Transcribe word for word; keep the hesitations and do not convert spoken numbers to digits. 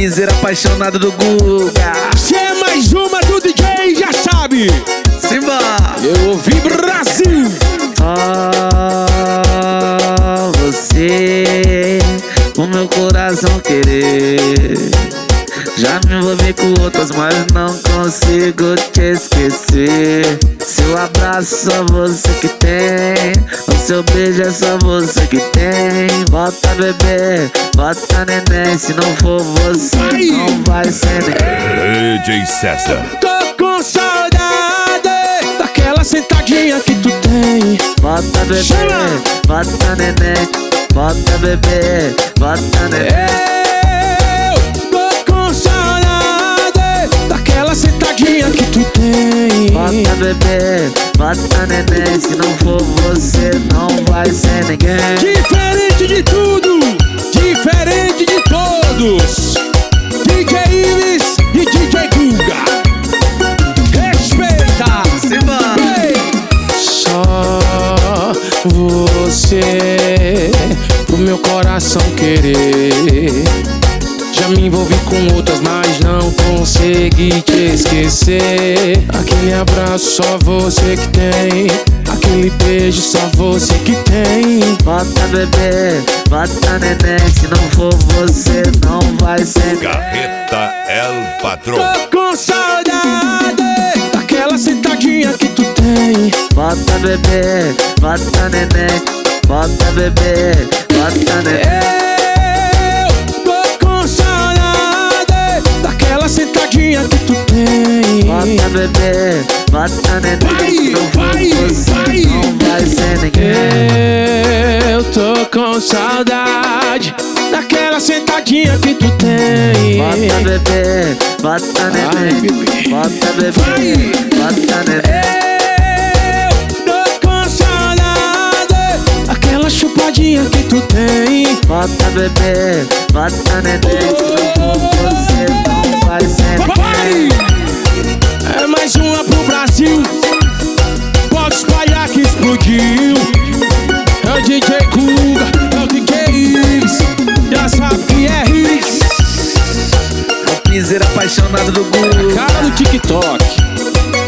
piseiro apaixonado do Guga. Se é mais uma do D J, já sabe. Simba! Eu ouvi Brasil. Só você, o meu coração querer. Já me envolvi com outras, mas não consigo te esquecer. Seu abraço só você que tem, o seu beijo é só você que tem. Bota bebê, bota neném, se não for você, ai, não vai ser ninguém. D J César. Tô com saudade daquela sentadinha que tu tem. Bota bebê, chama, bota neném, bota bebê, bota neném. Sentadinha que tu tem. Bota bebê, bota neném, se não for você, não vai ser ninguém. Diferente de tudo, diferente de todos. D J Ives e D J Guga. Respeita. Simba. Ei. Só você, pro meu coração querer. Já me envolvi com outras, mas não consegui te esquecer. Aquele abraço só você que tem, aquele beijo só você que tem. Bota bebê, bota neném, se não for você, não vai ser. Carreta El Patrão. Tô com saudade daquela sentadinha que tu tem. Bota bebê, bota neném, bota bebê, bota neném. Sentadinha que tu tem. Bota bebê, bota neném, se não for você, vai. Não vai ser ninguém. Eu tô com saudade daquela sentadinha que tu tem. Bota bebê, bota neném, bota bebê, bota neném. Eu tô com saudade daquela chupadinha que tu tem. Bota bebê, bota neném, se não for você, não vai ser ninguém. É mais uma pro Brasil. Pode espalhar que explodiu. É o D J Guga, é o D J Ives. Já sabe que é hits. O piseiro apaixonado do Guga. Cara do TikTok.